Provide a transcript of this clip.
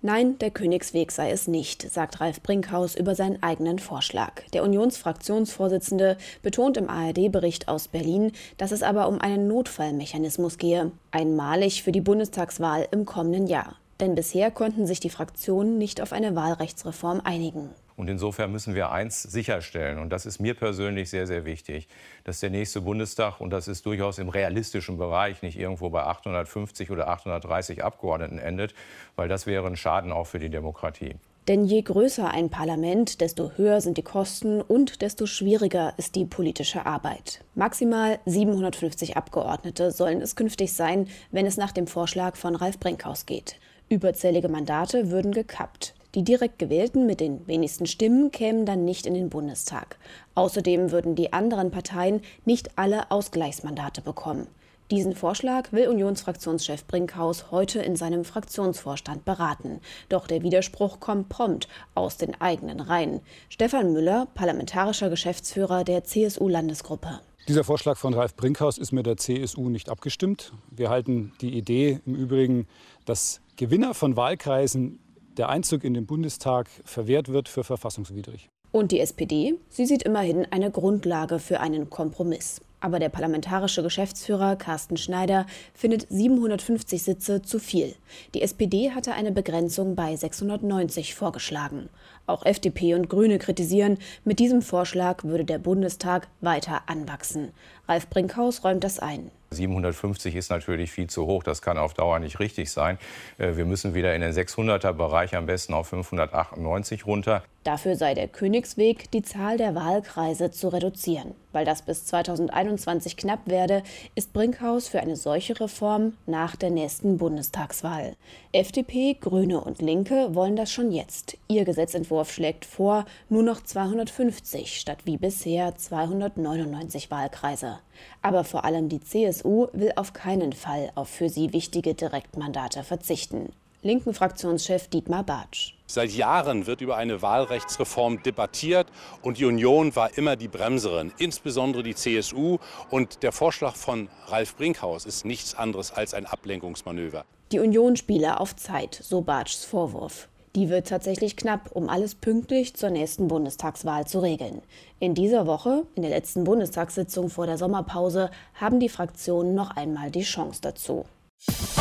Nein, der Königsweg sei es nicht, sagt Ralf Brinkhaus über seinen eigenen Vorschlag. Der Unionsfraktionsvorsitzende betont im ARD-Bericht aus Berlin, dass es aber um einen Notfallmechanismus gehe, einmalig für die Bundestagswahl im kommenden Jahr. Denn bisher konnten sich die Fraktionen nicht auf eine Wahlrechtsreform einigen. Und insofern müssen wir eins sicherstellen, und das ist mir persönlich sehr, sehr wichtig, dass der nächste Bundestag, und das ist durchaus im realistischen Bereich, nicht irgendwo bei 850 oder 830 Abgeordneten endet, weil das wäre ein Schaden auch für die Demokratie. Denn je größer ein Parlament, desto höher sind die Kosten und desto schwieriger ist die politische Arbeit. Maximal 750 Abgeordnete sollen es künftig sein, wenn es nach dem Vorschlag von Ralf Brinkhaus geht. Überzählige Mandate würden gekappt. Die direkt gewählten mit den wenigsten Stimmen kämen dann nicht in den Bundestag. Außerdem würden die anderen Parteien nicht alle Ausgleichsmandate bekommen. Diesen Vorschlag will Unionsfraktionschef Brinkhaus heute in seinem Fraktionsvorstand beraten. Doch der Widerspruch kommt prompt aus den eigenen Reihen. Stefan Müller, parlamentarischer Geschäftsführer der CSU-Landesgruppe. Dieser Vorschlag von Ralf Brinkhaus ist mit der CSU nicht abgestimmt. Wir halten die Idee im Übrigen, dass Gewinner von Wahlkreisen der Einzug in den Bundestag verwehrt wird, für verfassungswidrig. Und die SPD? Sie sieht immerhin eine Grundlage für einen Kompromiss. Aber der parlamentarische Geschäftsführer Carsten Schneider findet 750 Sitze zu viel. Die SPD hatte eine Begrenzung bei 690 vorgeschlagen. Auch FDP und Grüne kritisieren, mit diesem Vorschlag würde der Bundestag weiter anwachsen. Ralf Brinkhaus räumt das ein. 750 ist natürlich viel zu hoch, das kann auf Dauer nicht richtig sein. Wir müssen wieder in den 600er-Bereich, am besten auf 598 runter. Dafür sei der Königsweg, die Zahl der Wahlkreise zu reduzieren. Weil das bis 2021 knapp werde, ist Brinkhaus für eine solche Reform nach der nächsten Bundestagswahl. FDP, Grüne und Linke wollen das schon jetzt. Ihr Gesetzentwurf schlägt vor, nur noch 250 statt wie bisher 299 Wahlkreise. Aber vor allem die CSU will auf keinen Fall auf für sie wichtige Direktmandate verzichten. Linken Fraktionschef Dietmar Bartsch. Seit Jahren wird über eine Wahlrechtsreform debattiert und die Union war immer die Bremserin, insbesondere die CSU. Und der Vorschlag von Ralf Brinkhaus ist nichts anderes als ein Ablenkungsmanöver. Die Union spiele auf Zeit, so Bartschs Vorwurf. Die wird tatsächlich knapp, um alles pünktlich zur nächsten Bundestagswahl zu regeln. In dieser Woche, in der letzten Bundestagssitzung vor der Sommerpause, haben die Fraktionen noch einmal die Chance dazu.